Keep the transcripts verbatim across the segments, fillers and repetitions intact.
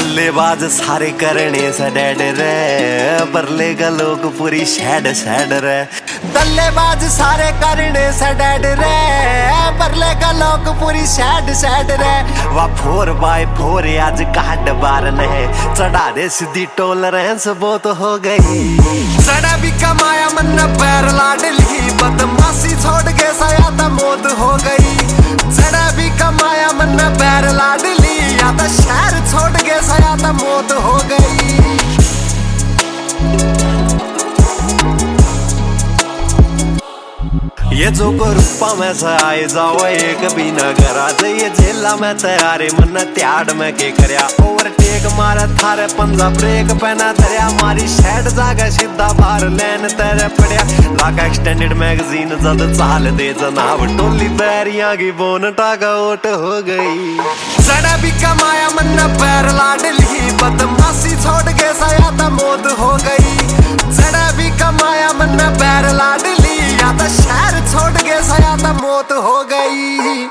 दल्लेबाज सारे करने से डैड रे, परले का लोग पूरी सैड सैड रे। दल्लेबाज सारे करने से डैड रे, परले का लोग पूरी सैड सैड रे। वा फोर बाय फोर आज काट बार ने चढ़ा दे सीधी टॉलरेंस वो तो हो गई। सड़ा भी कमाया मन पैर लाडली, बदमाशी छोड़ के साया तो मौत हो गई। सड़ा भी कमाया मन पैर लाडली, या तो शहर छोड़ के साया तो मौत हो गई। ये जो को रूपा में से आए जाओ एक भी न करा ये जेला में तैयारे मन त्याड़ में के करया। ओवरटेक मारा थारे पंजा ब्रेक पहना धरिया, मारी शैड जागा सीधा बाहर लैन तेरे पड़िया। लाका एक्सटेंडेड मैगजीन जद चाल दे जनाब, टोली बैरियां की बोन टागा ओट हो गई। सड़ा भी कमाया मन पैर लाडली, बदमाशी छोड़ के साया तो मौत हो गई। सड़ा भी कमाया मन पैर लाडली, या तो शहर छोड़ के साया तो मौत हो गई।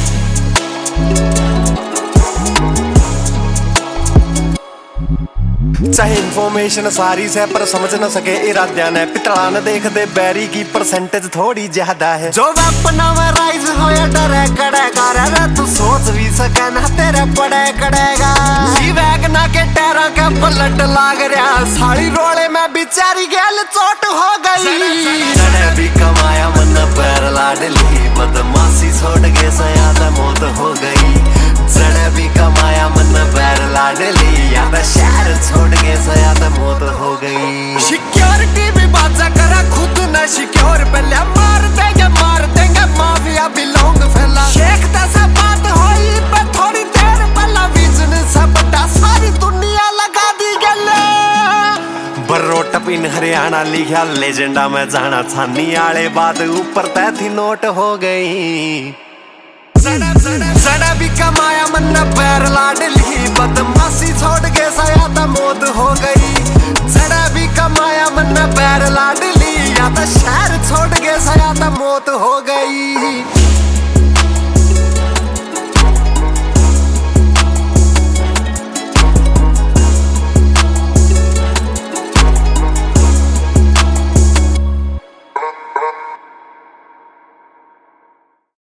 चाहे इन्फॉर्मेशन सारी से पर समझ न सके इराद्या ने, पितला न देख दे बैरी की परसेंटेज थोड़ी ज्यादा है। जो अपना में राइज हो या डरे कड़ेगा रे, तू सोच भी सके ना तेरे पड़े कड़ेगा। जी वैगना के टायरों के पलट लाग रहा, साड़ी रोले में बेचारी गेल चोट हो गई। सड़े भी कमाया मन पैर लाडली, बदमाशी छोड़ के सया तो मौत हो गई। सड़े भी कमाया मन पैर लाडली, या तो शहर छोड़ के सया तो मौत हो गई। सिक्योरिटी भी बाजा करा खुद न सिक्योर, पहले मार देंगे मार देंगे माफिया बिलोंग फैला। शेख तैसा बात होई पर थोड़ी देर पहला विजन से बड़ा सारी दुनिया लगा दी गले। बर्रो टपिन हरियाणा लिखा लेजेंडा में जाना छानी आले बात ऊपर तय थी नोट हो गई। सड़ा सड़ा सड़ा भी कमाया मन पैर लाडली, बदमाशी छोड़ के साया तो मौत हो गई। सड़ा भी कमाया मन पैर लाडली, या तो शहर छोड़ के साया तो मौत हो गई।